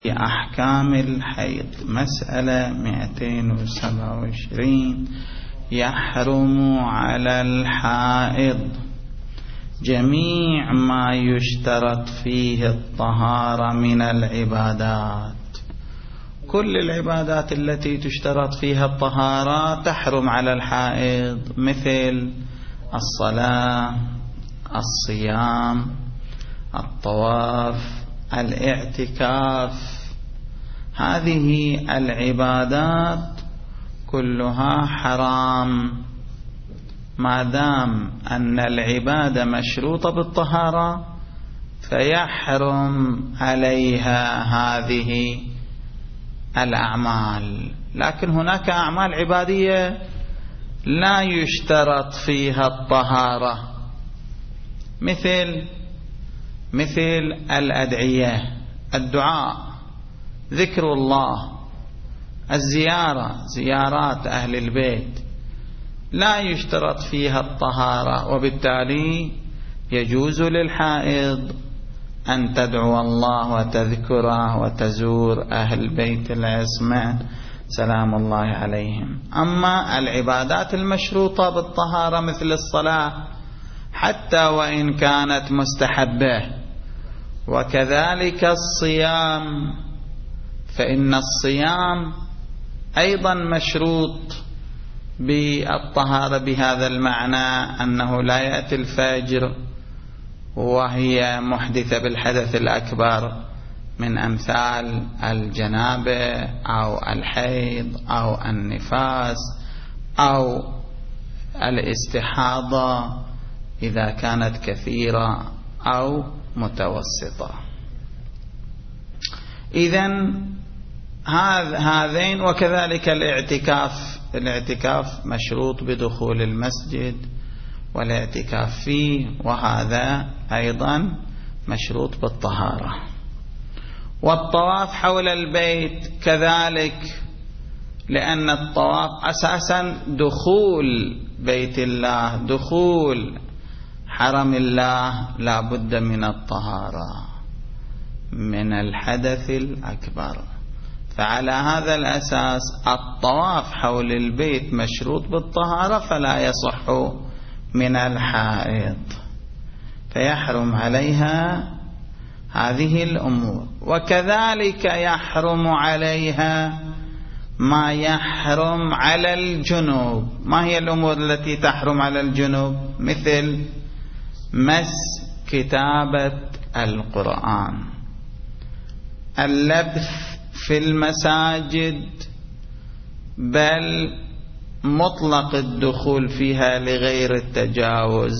أحكام الحيض مسألة 227. يحرم على الحائض جميع ما يشترط فيه الطهارة من العبادات. كل العبادات التي تشترط فيها الطهارة تحرم على الحائض، مثل الصلاة، الصيام، الطواف، الاعتكاف. هذه العبادات كلها حرام ما دام أن العبادة مشروطة بالطهارة، فيحرم عليها هذه الأعمال. لكن هناك أعمال عبادية لا يشترط فيها الطهارة، مثل الأدعية، الدعاء، ذكر الله، الزيارة، زيارات أهل البيت، لا يشترط فيها الطهارة، وبالتالي يجوز للحائض أن تدعو الله وتذكره وتزور أهل بيت العصمة سلام الله عليهم. أما العبادات المشروطة بالطهارة مثل الصلاة حتى وإن كانت مستحبة، وكذلك الصيام، فإن الصيام أيضا مشروط بالطهارة بهذا المعنى، أنه لا يأتي الفجر وهي محدثة بالحدث الأكبر من أمثال الجنابة أو الحيض أو النفاس أو الاستحاضة إذا كانت كثيرة أو متوسطة. إذن هذين. وكذلك الاعتكاف مشروط بدخول المسجد والاعتكاف فيه، وهذا أيضا مشروط بالطهارة. والطواف حول البيت كذلك، لأن الطواف أساسا دخول بيت الله، دخول حرم الله، لا بد من الطهارة من الحدث الأكبر. فعلى هذا الأساس الطواف حول البيت مشروط بالطهارة، فلا يصح من الحائض، فيحرم عليها هذه الأمور. وكذلك يحرم عليها ما يحرم على الجنوب. ما هي الأمور التي تحرم على الجنوب؟ مثل مس كتابة القرآن، اللبث في المساجد، بل مطلق الدخول فيها لغير التجاوز،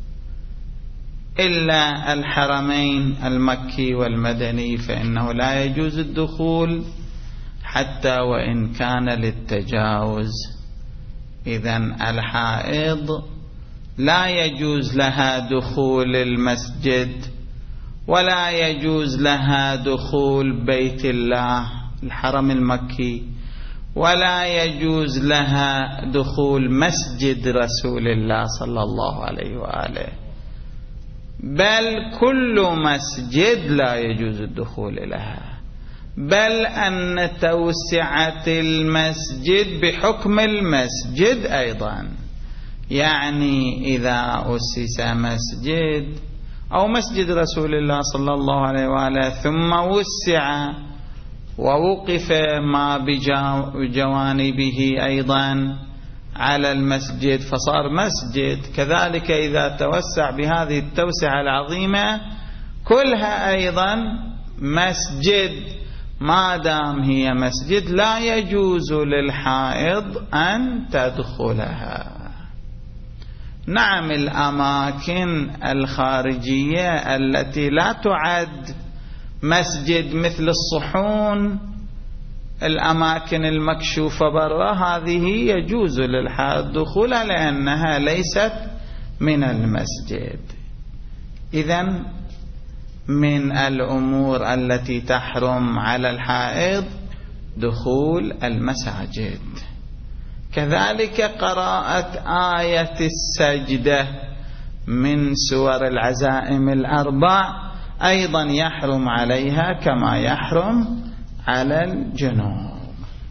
إلا الحرمين المكي والمدني فإنه لا يجوز الدخول حتى وإن كان للتجاوز. إذن الحائض لا يجوز لها دخول المسجد، ولا يجوز لها دخول بيت الله الحرم المكي، ولا يجوز لها دخول مسجد رسول الله صلى الله عليه وآله، بل كل مسجد لا يجوز الدخول لها، بل أن توسعة المسجد بحكم المسجد أيضا. يعني إذا أسس مسجد أو مسجد رسول الله صلى الله عليه وآله ثم وسع ووقف ما بجوانبه أيضا على المسجد فصار مسجد، كذلك إذا توسع بهذه التوسعة العظيمة كلها أيضا مسجد. ما دام هي مسجد لا يجوز للحائض أن تدخلها. نعم، الأماكن الخارجية التي لا تعد مسجد مثل الصحون، الأماكن المكشوفة برا، هذه يجوز للحائض دخولها لأنها ليست من المسجد. إذن من الأمور التي تحرم على الحائض دخول المساجد. كذلك قراءة آية السجدة من سور العزائم الأربع أيضا يحرم عليها كما يحرم على الجنوب.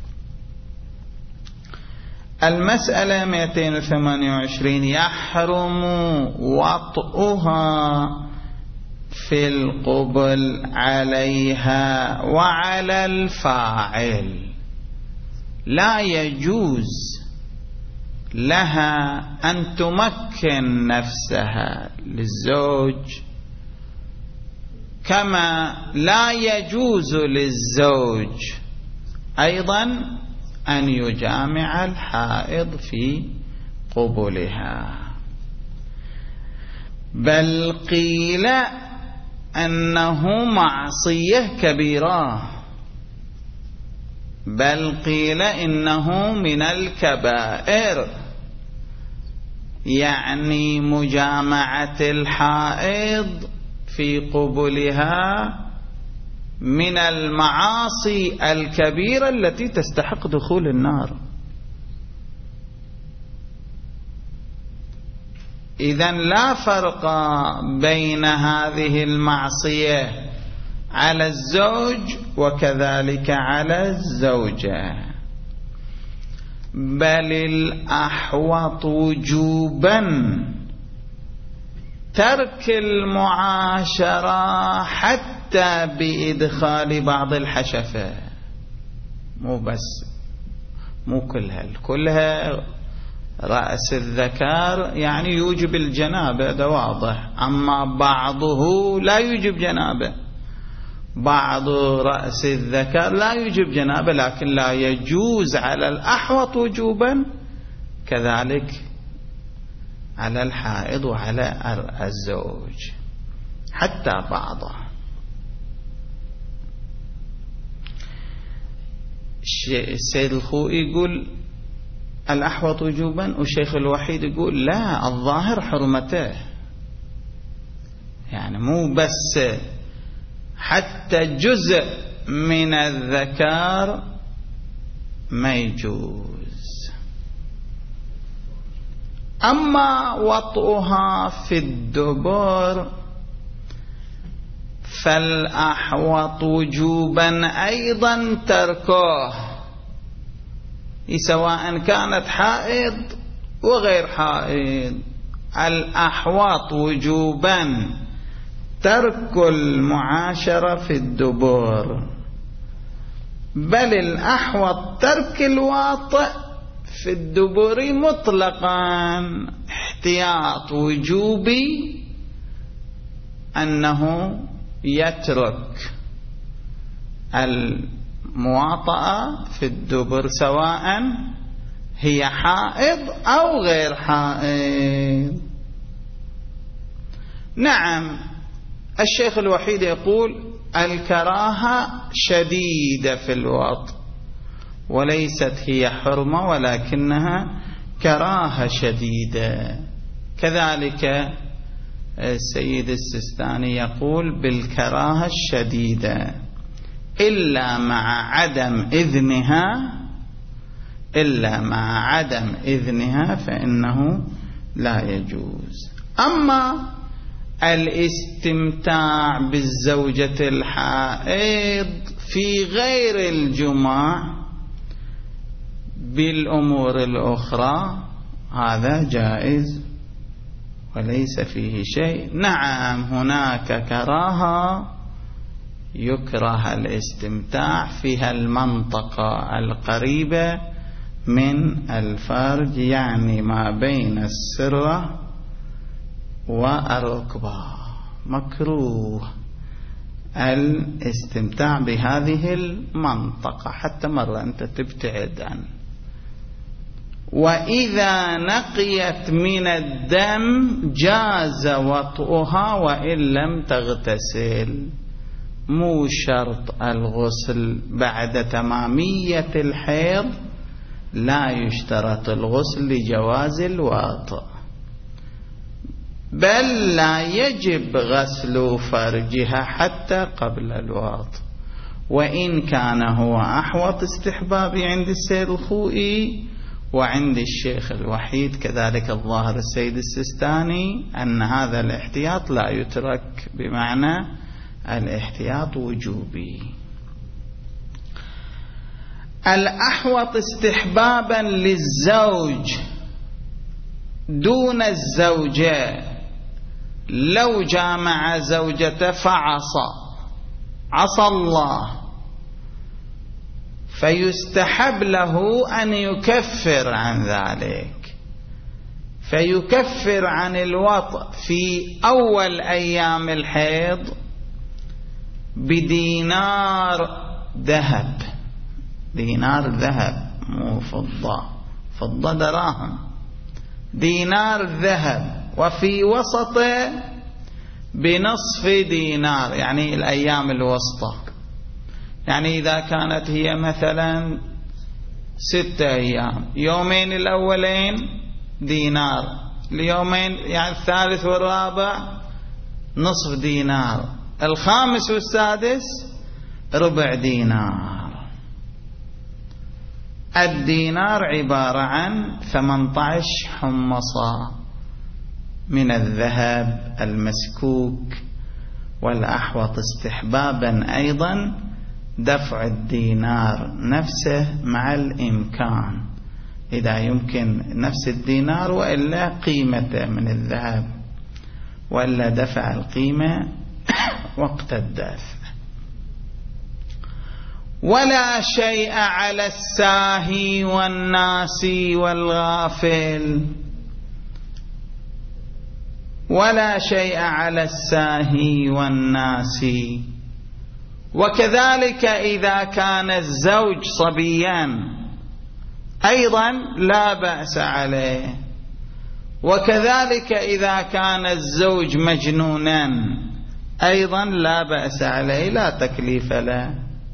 المسألة 228 يحرم وطئها في القبل عليها وعلى الفاعل. لا يجوز لها أن تمكن نفسها للزوج، كما لا يجوز للزوج أيضا أن يجامع الحائض في قبلها. بل قيل أنه معصية كبيرة، بل قيل إنه من الكبائر، يعني مجامعة الحائض في قبلها من المعاصي الكبيرة التي تستحق دخول النار. إذن لا فرق بين هذه المعصية على الزوج وكذلك على الزوجة، بل الأحوط وجوبا ترك المعاشرة حتى بإدخال بعض الحشفة، مو كلها رأس الذكر يعني يوجب الجنابة، ده واضح، أما بعضه لا يوجب جنابة، بعض رأس الذكر لا يوجب جنابة، لكن لا يجوز على الأحوط وجوبا كذلك على الحائض وعلى الزوج حتى بعضه. السيد الخوئي يقول الأحوط وجوبا، والشيخ الوحيد يقول لا، الظاهر حرمته، يعني مو بس حتى جزء من الذكر ما يجوز. أما وطئها في الدبر فالأحوط وجوبا أيضا تركه، سواء كانت حائض وغير حائض، الأحوط وجوبا ترك المعاشرة في الدبر، بل الأحوط ترك الواطئ في الدبر مطلقا، احتياط وجوبي أنه يترك المواطأة في الدبر سواء هي حائض أو غير حائض. نعم، الشيخ الوحيد يقول الكراهة شديدة في الوطء، وليست هي حرمة ولكنها كراهة شديدة. كذلك السيد السيستاني يقول بالكراهة الشديدة إلا مع عدم إذنها فإنه لا يجوز. أما الاستمتاع بالزوجة الحائض في غير الجماع بالأمور الأخرى هذا جائز وليس فيه شيء. نعم، هناك كراهة يكره الاستمتاع فيها المنطقة القريبة من الفرج، يعني ما بين السرة والركبة، مكروه الاستمتاع بهذه المنطقة حتى مرة أنت تبتعد عنه. وإذا نقيت من الدم جاز وطئها وإن لم تغتسل، مو شرط الغسل بعد تمامية الحيض، لا يشترط الغسل لجواز الوطئ، بل لا يجب غسل فرجها حتى قبل الوطئ، وإن كان هو أحوط استحبابي عند السيد الخوئي وعند الشيخ الوحيد كذلك الظاهر السيد السيستاني أن هذا الاحتياط لا يترك، بمعنى الاحتياط وجوبي. الأحوط استحبابا للزوج دون الزوجة لو جامع زوجته عصى الله، فيستحب له أن يكفر عن ذلك، فيكفر عن الوطء في أول أيام الحيض بدينار ذهب، دينار ذهب مو فضة دراهم، دينار ذهب، وفي وسطه بنصف دينار، يعني الأيام الوسطى. يعني إذا كانت هي مثلا 6 أيام، يومين الأولين دينار، اليومين يعني الثالث والرابع نصف دينار، الخامس والسادس ربع دينار. الدينار عبارة عن 18 حمصة من الذهب المسكوك. والأحوط استحبابا أيضا دفع الدينار نفسه مع الإمكان، إذا يمكن نفس الدينار وإلا قيمته من الذهب، وإلا دفع القيمة وقت الدفع. ولا شيء على الساهي والناسي والغافل، ولا شيء على الساهي والناسي. وكذلك إذا كان الزوج صبيا أيضا لا بأس عليه، وكذلك إذا كان الزوج مجنونا أيضا لا بأس عليه، لا تكليف له.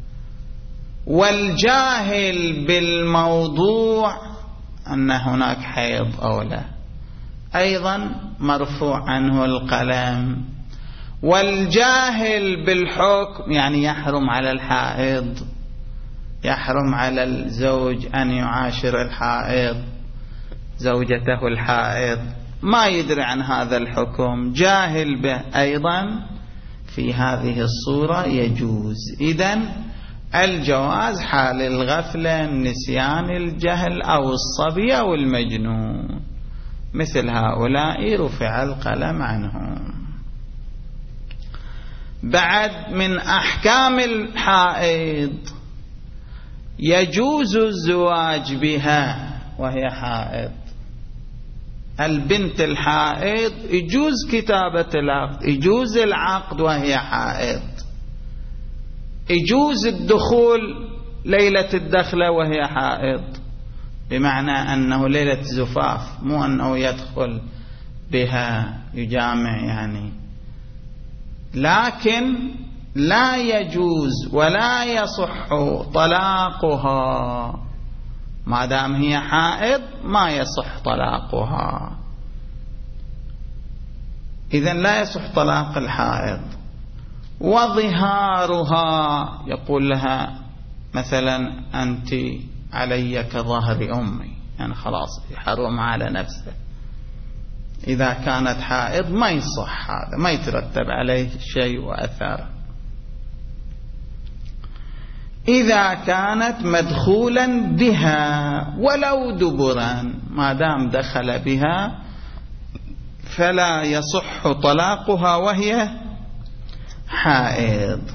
والجاهل بالموضوع أن هناك حيض أو لا أيضا مرفوع عنه القلم. والجاهل بالحكم يعني يحرم على الحائض، يحرم على الزوج أن يعاشر الحائض زوجته الحائض، ما يدري عن هذا الحكم، جاهل به أيضا في هذه الصورة يجوز. إذن الجواز حال الغفلة، النسيان، الجهل أو الصبي أو المجنون، مثل هؤلاء رفع القلم عنهم. بعد من أحكام الحائض يجوز الزواج بها وهي حائض. البنت الحائض يجوز كتابة العقد، يجوز العقد وهي حائض، يجوز الدخول ليلة الدخلة وهي حائض، بمعنى أنه ليلة زفاف، مو أنه يدخل بها يجامع يعني. لكن لا يجوز ولا يصح طلاقها ما دام هي حائض، ما يصح طلاقها. إذن لا يصح طلاق الحائض. وظهارها يقول لها مثلا أنت علي كظهر أمي، يعني خلاص يحرم على نفسه. إذا كانت حائض ما يصح هذا، ما يترتب عليه شيء وأثار. إذا كانت مدخولا بها ولو دبرا، ما دام دخل بها فلا يصح طلاقها وهي حائض.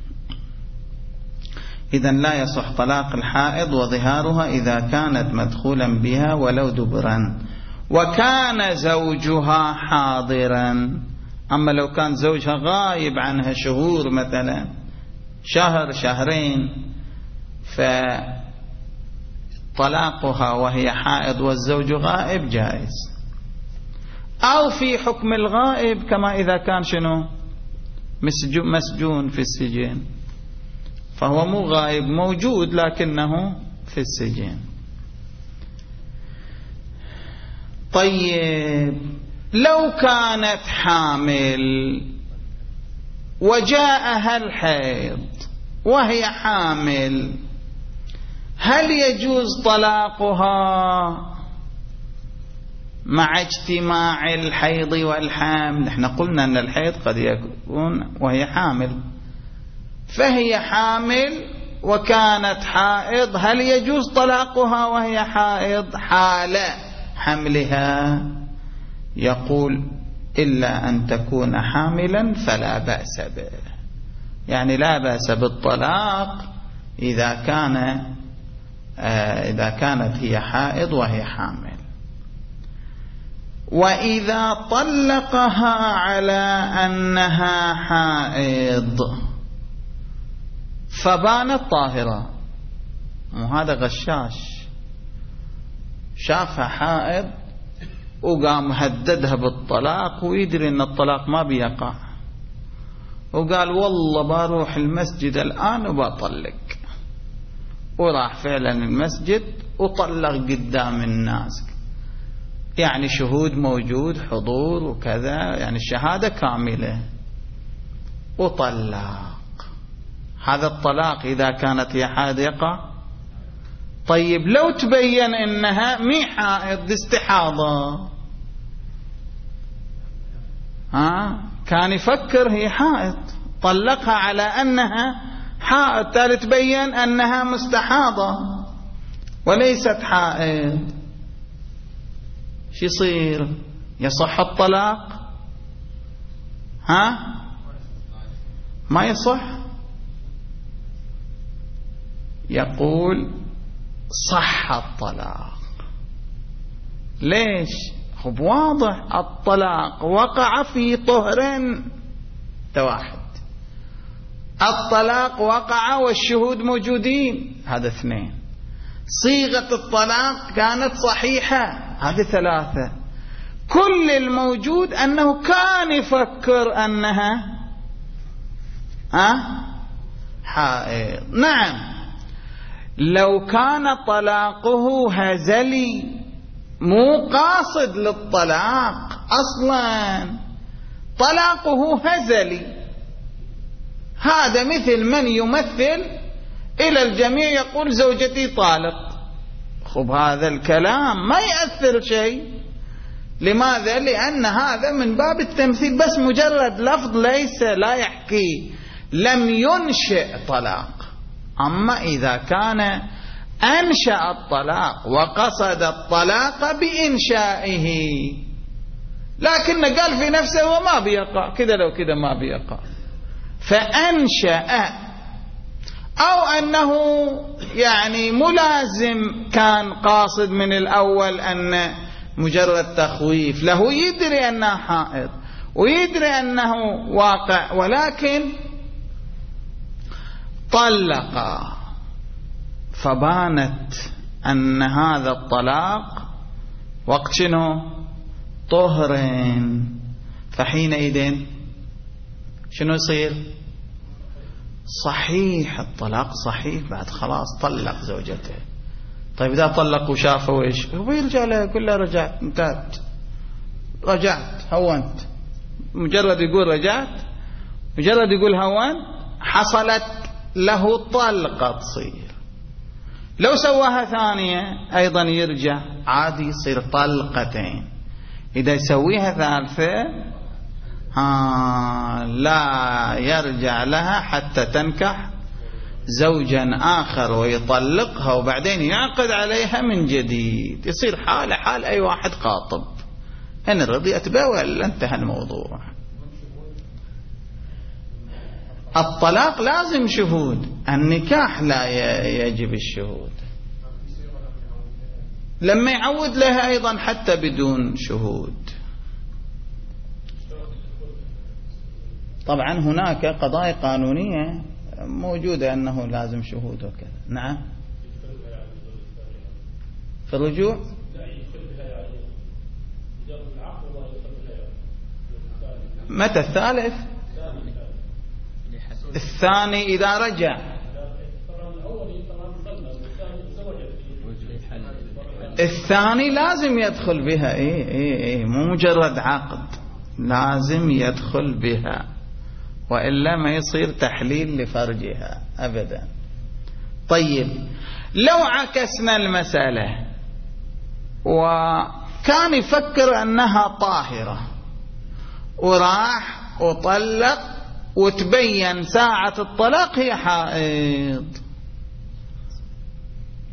إذن لا يصح طلاق الحائض وظهارها إذا كانت مدخولا بها ولو دبرا وكان زوجها حاضرا. أما لو كان زوجها غايب عنها شهور، مثلا شهر شهرين، فطلاقها وهي حائض والزوج غائب جائز. أو في حكم الغائب كما إذا كان شنو مسجون في السجن، فهو مو غائب، موجود لكنه في السجن. طيب لو كانت حامل وجاءها الحيض وهي حامل، هل يجوز طلاقها مع اجتماع الحيض والحمل؟ نحن قلنا أن الحيض قد يكون وهي حامل، فهي حامل وكانت حائض هل يجوز طلاقها وهي حائض حال حملها؟ يقول إلا أن تكون حاملا فلا بأس به، يعني لا بأس بالطلاق إذا كانت هي حائض وهي حامل. وإذا طلقها على أنها حائض فبانت طاهرة، وهذا غشاش شافها حائض وقام هددها بالطلاق ويدري أن الطلاق ما بيقع، وقال والله بروح المسجد الآن وبطلق، وراح فعلا المسجد وطلق قدام الناس، يعني شهود موجود حضور وكذا، يعني الشهادة كاملة وطلق. هذا الطلاق إذا كانت هي حائض يقع. طيب لو تبين إنها مي حائض استحاضة، كان يفكر هي حائض طلقها على أنها حائض، تالي تبين أنها مستحاضة وليست حائض، شو يصير؟ يصح الطلاق؟ ما يصح. يقول صح الطلاق. ليش؟ خب واضح الطلاق وقع في طهر، واحد الطلاق وقع والشهود موجودين، هذا اثنين. صيغة الطلاق كانت صحيحة، هذه ثلاثة. كل الموجود أنه كان يفكر أنها حائض. نعم، لو كان طلاقه هزلي مو قاصد للطلاق أصلا، طلاقه هزلي، هذا مثل من يمثل إلى الجميع يقول زوجتي طالق. خب هذا الكلام ما يأثر شيء. لماذا؟ لأن هذا من باب التمثيل، بس مجرد لفظ ليس لا يحكي، لم ينشئ طلاق. أما إذا كان أنشأ الطلاق وقصد الطلاق بإنشائه، لكن قال في نفسه وما بيقع كذا، لو كذا ما بيقع، فأنشأ، أو أنه يعني ملازم كان قاصد من الأول أن مجرد تخويف له، يدري أنها حائض ويدري أنه واقع، ولكن طلق فبانت أن هذا الطلاق وقت شنو؟ طهر، فحينئذ شنو يصير؟ صحيح الطلاق، صحيح بعد خلاص طلق زوجته. طيب إذا طلق وشافه إيش؟ هو يرجع له يقول له رجعت، انتهت، رجعت، هونت. مجرد يقول رجعت، مجرد يقول هونت، حصلت له طلقة تصير. لو سواها ثانية أيضا يرجع عادي، يصير طلقتين. إذا يسويها ثالثة لا يرجع لها حتى تنكح زوجا آخر ويطلقها وبعدين يعقد عليها من جديد. يصير حال حال أي واحد خاطب، إن رضيت به ولا انتهى الموضوع. الطلاق لازم شهود، النكاح لا يجب الشهود. لما يعود لها أيضا حتى بدون شهود. طبعا هناك قضايا قانونية موجودة أنه لازم شهود وكذا. نعم، في الرجوع متى الثالث؟ الثاني إذا رجع. الثاني لازم يدخل بها، مو مجرد عقد، لازم يدخل بها، وإلا ما يصير تحليل لفرجها أبدا. طيب لو عكسنا المسألة وكان يفكر أنها طاهرة وراح وطلق وتبين ساعة الطلاق هي حائض،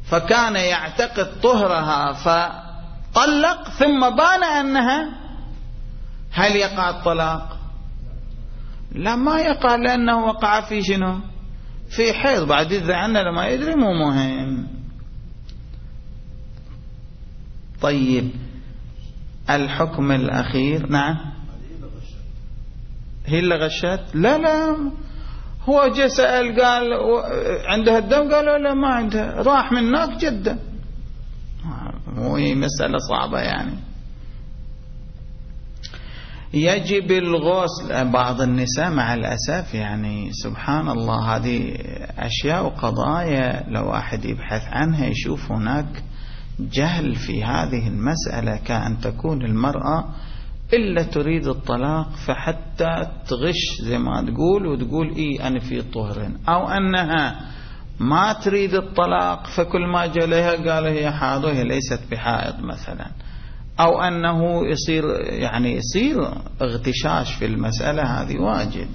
فكان يعتقد طهرها فطلق ثم بان أنها، هل يقع الطلاق؟ لا، ما يقع، لأنه وقع في شنو؟ في حيض. بعد إذا عنه لما يدري مو مهم. طيب الحكم الأخير. نعم، هي اللي غشت؟ لا، هو جاء سأل قال عندها الدم، قالوا لا ما عندها، راح من هناك جدة. مو هي مسألة صعبة يعني. يجب الغسل. بعض النساء مع الأسف يعني سبحان الله، هذه أشياء وقضايا لو واحد يبحث عنها يشوف هناك جهل في هذه المسألة، كأن تكون المرأة إلا تريد الطلاق فحتى تغش زي ما تقول وتقول إيه أنا في طهر، أو أنها ما تريد الطلاق فكل ما جاء لها قال هي حائض وهي ليست بحائض مثلا، أو أنه يصير اغتشاش في المسألة. هذه واجد.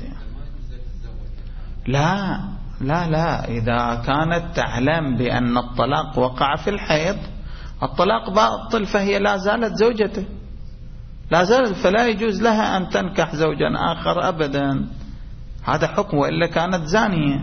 لا، إذا كانت تعلم بأن الطلاق وقع في الحيض، الطلاق باطل، فهي لا زالت زوجته، لا زالت، فلا يجوز لها أن تنكح زوجا آخر أبدا. هذا حكم، وإلا كانت زانية.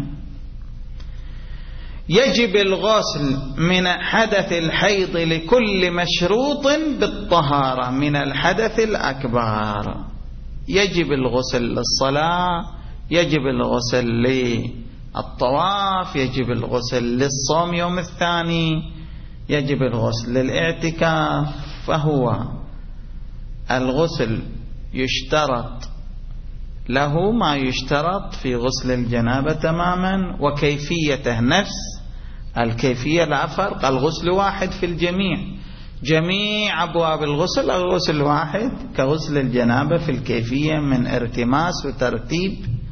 يجب الغسل من حدث الحيض لكل مشروط بالطهارة من الحدث الأكبر. يجب الغسل للصلاة، يجب الغسل للطواف، يجب الغسل للصوم يوم الثاني، يجب الغسل للاعتكاف. فهو الغسل يشترط له ما يشترط في غسل الجنابة تماما، وكيفيته نفس الكيفية، لا فرق. الغسل واحد في الجميع، جميع أبواب الغسل واحد كغسل الجنابة في الكيفية من ارتماس وترتيب،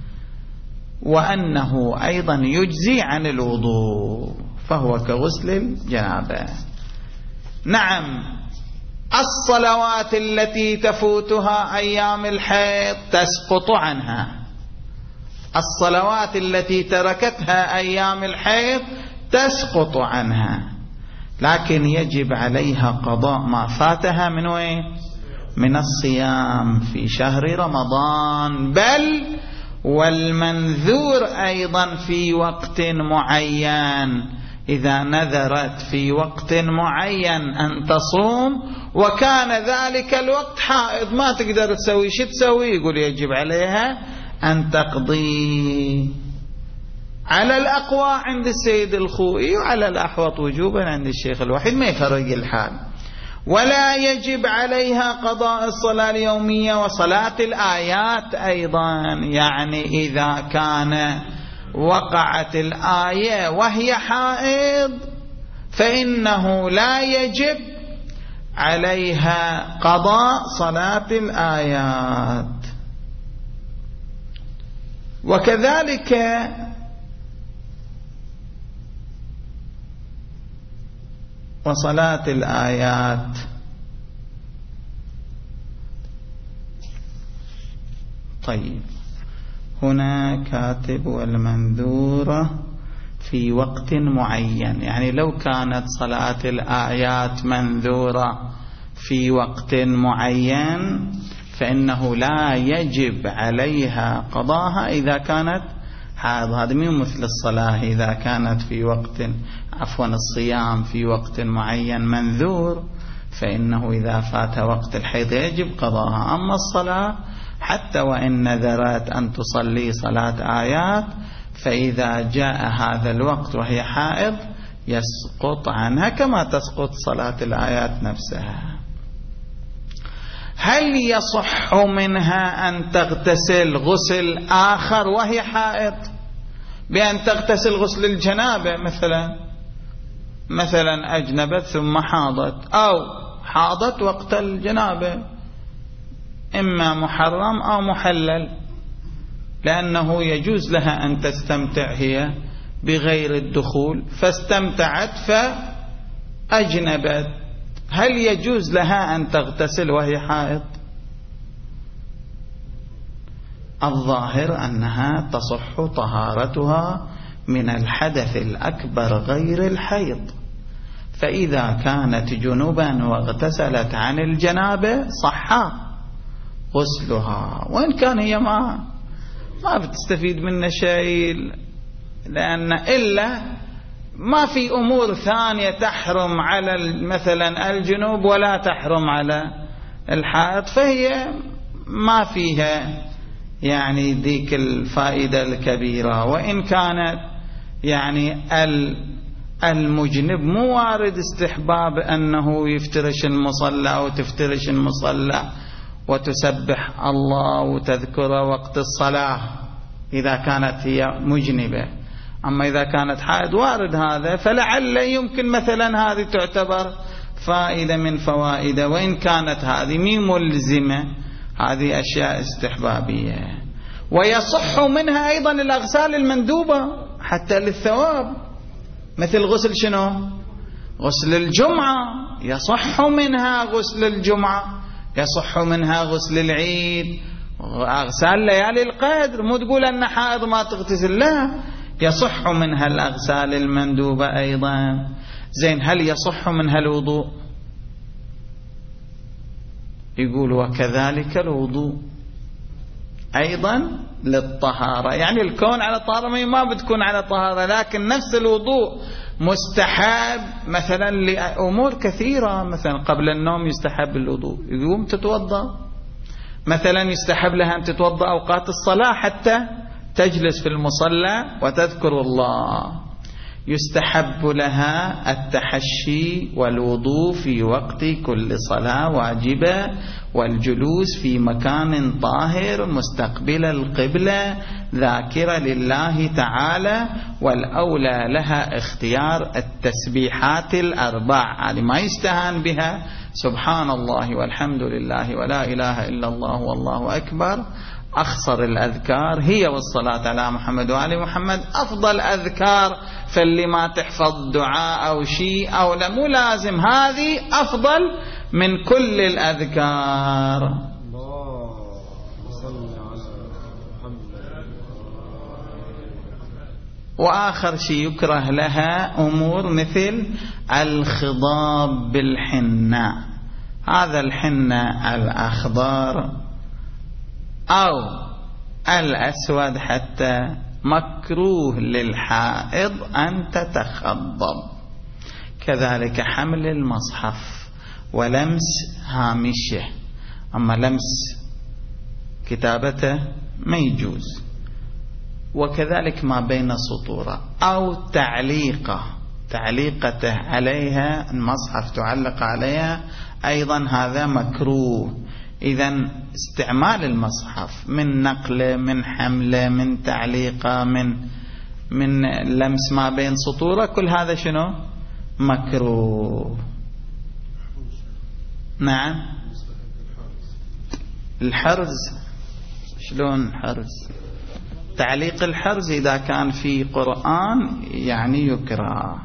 وأنه أيضا يجزي عن الوضوء، فهو كغسل الجنابة. نعم، الصلوات التي تفوتها أيام الحيض تسقط عنها، الصلوات التي تركتها أيام الحيض تسقط عنها، لكن يجب عليها قضاء ما فاتها من وين؟ من الصيام في شهر رمضان، بل والمنذور أيضا في وقت معين. إذا نذرت في وقت معين أن تصوم وكان ذلك الوقت حائض ما تقدر تسوي، شو تسوي؟ يقول يجب عليها أن تقضي. على الأقوى عند السيد الخوئي، وعلى الأحوط وجوبا عند الشيخ الوحيد، ما يفرق الحال. ولا يجب عليها قضاء الصلاة اليومية وصلاة الآيات أيضا. يعني إذا كان وقعت الآية وهي حائض فإنه لا يجب عليها قضاء صلاة الآيات. وكذلك وصلاة الآيات. طيب، هنا كاتب والمنذورة في وقت معين، يعني لو كانت صلاة الآيات منذورة في وقت معين فإنه لا يجب عليها قضاها إذا كانت حائض. هذا مو مثل الصلاة إذا كانت في وقت، عفوا الصيام في وقت معين منذور، فإنه إذا فات وقت الحيض يجب قضاها. أما الصلاة حتى وإن نذرت أن تصلي صلاة آيات، فإذا جاء هذا الوقت وهي حائض يسقط عنها كما تسقط صلاة الآيات نفسها. هل يصح منها أن تغتسل غسل آخر وهي حائض، بأن تغتسل غسل الجنابة مثلا أجنبت ثم حاضت، أو حاضت وقت الجنابة، إما محرم أو محلل، لأنه يجوز لها أن تستمتع هي بغير الدخول، فاستمتعت فأجنبت. هل يجوز لها أن تغتسل وهي حائض؟ الظاهر أنها تصح طهارتها من الحدث الأكبر غير الحيض، فإذا كانت جنوبا واغتسلت عن الجنابة صح غسلها، وإن كان هي ما بتستفيد منه شيء، لأن إلا ما في أمور ثانية تحرم على مثلا الجنوب ولا تحرم على الحائض، فهي ما فيها يعني ذيك الفائدة الكبيرة. وإن كانت يعني المجنب مو وارد استحباب أنه يفترش المصلى أو تفترش المصلى وتسبح الله وتذكر وقت الصلاة إذا كانت هي مجنبة، أما إذا كانت حائض وارد هذا، فلعل يمكن مثلا هذه تعتبر فائدة من فوائده، وإن كانت هذه مي ملزمة، هذه أشياء استحبابية. ويصح منها أيضا الأغسال المندوبة حتى للثواب، مثل غسل شنو؟ غسل الجمعة، يصح منها غسل الجمعة، يصح منها غسل العيد، أغسال ليالي القدر. مو تقول أن حائض ما تغتسل، لا، يصح منها الأغسال المندوبة أيضا. زين، هل يصح منها الوضوء؟ يقول وكذلك الوضوء أيضا للطهارة، يعني الكون على طهارة ما بتكون على طهارة، لكن نفس الوضوء مستحب مثلا لأمور كثيرة. مثلا قبل النوم يستحب الوضوء، يقوم تتوضأ، مثلا يستحب لها أن تتوضأ أوقات الصلاة حتى تجلس في المصلى وتذكر الله. يستحب لها التحشي والوضوء في وقت كل صلاة واجبة، والجلوس في مكان طاهر مستقبل القبلة ذاكرة لله تعالى، والأولى لها اختيار التسبيحات الأربع، هذه ما يستهان بها، سبحان الله والحمد لله ولا إله إلا الله والله أكبر، أخصر الأذكار هي، والصلاة على محمد وآل محمد أفضل أذكار. فاللي ما تحفظ دعاء أو شيء أو لا، مو لازم، هذه أفضل من كل الأذكار. وآخر شيء يكره لها أمور مثل الخضاب بالحنة، هذا الحنة الأخضر أو الأسود حتى مكروه للحائض أن تتخضب. كذلك حمل المصحف ولمس هامشه، أما لمس كتابته ما يجوز. وكذلك ما بين سطوره أو تعليقته عليها، المصحف تعلق عليها أيضا هذا مكروه. إذن استعمال المصحف من نقله، من حمله، من تعليقه، من لمس ما بين سطوره، كل هذا شنو؟ مكروه. نعم. الحرز شلون حرز؟ تعليق الحرز إذا كان في قرآن يعني يكره.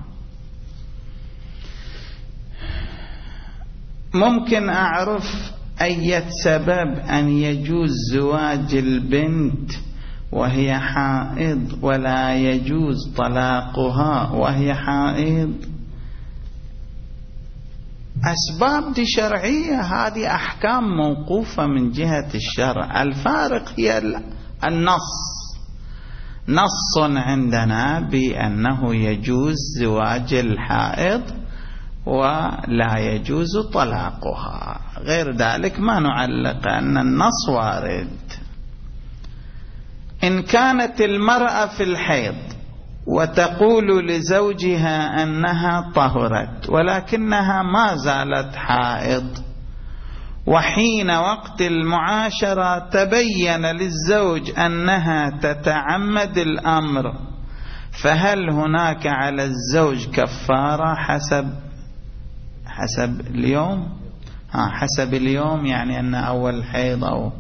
ممكن أعرف أي سبب أن يجوز زواج البنت وهي حائض ولا يجوز طلاقها وهي حائض؟ أسباب دي شرعية، هذه أحكام موقوفة من جهة الشرع. الفارق هي نص عندنا بأنه يجوز زواج الحائض ولا يجوز طلاقها، غير ذلك ما نعلق أن النص وارد. إن كانت المرأة في الحيض وتقول لزوجها أنها طهرت ولكنها ما زالت حائض، وحين وقت المعاشرة تبين للزوج أنها تتعمد الأمر، فهل هناك على الزوج كفارة حسب اليوم؟ حسب اليوم، يعني أن أول حيض أو.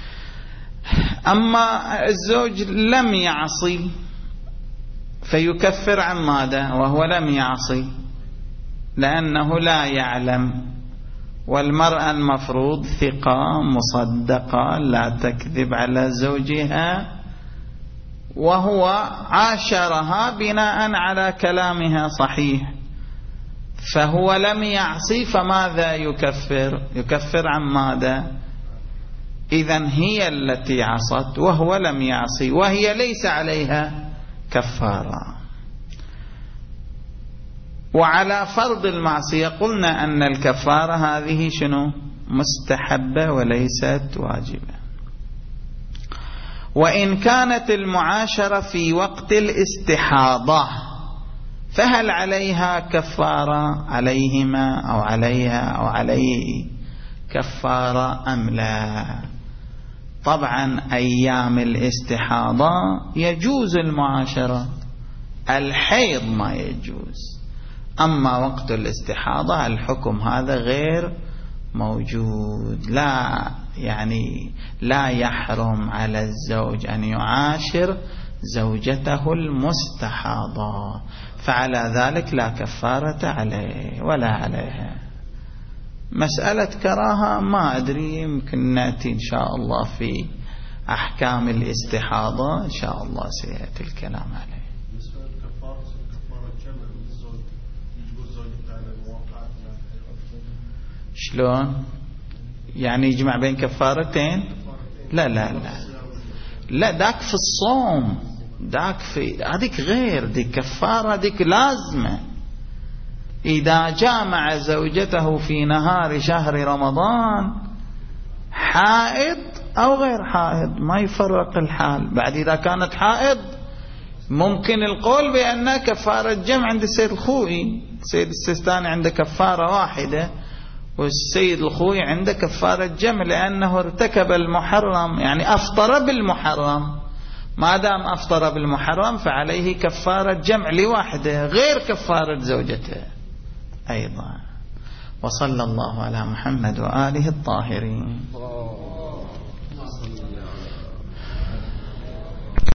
أما الزوج لم يعصي فيكفر عن ماذا وهو لم يعصي؟ لأنه لا يعلم، والمرأة المفروض ثقة مصدقة لا تكذب على زوجها، وهو عاشرها بناء على كلامها صحيح، فهو لم يعصي، فماذا يكفر؟ يكفر عن ماذا؟ إذن هي التي عصت وهو لم يعصي، وهي ليس عليها كفارة. وعلى فرض المعصية قلنا أن الكفارة هذه شنو؟ مستحبة وليست واجبة. وإن كانت المعاشرة في وقت الاستحاضة فهل عليها كفارة؟ عليهما أو عليها أو عليه كفارة أم لا؟ طبعا أيام الاستحاضة يجوز المعاشرة، الحيض ما يجوز، أما وقت الاستحاضة الحكم هذا غير موجود. لا يحرم على الزوج أن يعاشر زوجته المستحاضة، فعلى ذلك لا كفارة عليه ولا عليها. مسألة كراهة ما أدري، يمكن نأتي إن شاء الله في أحكام الاستحاضة إن شاء الله سيأتي الكلام عليه. شلون يعني يجمع بين كفارتين؟ لا ذاك في الصوم، ذاك في هذيك غير، دي كفارة، ديك لازمة. إذا جامع زوجته في نهار شهر رمضان حائض أو غير حائض ما يفرق الحال. بعد إذا كانت حائض ممكن القول بأن كفارة جمع عند السيد الخوئي، السيد السيستاني عنده كفارة واحدة والسيد الخوئي عنده كفارة جمع، لأنه ارتكب المحرم، يعني أفطر بالمحرم. ما دام أفطر بالمحرم فعليه كفارة جمع لواحدة غير كفارة زوجته أيضا. وصلى الله على محمد وآله الطاهرين.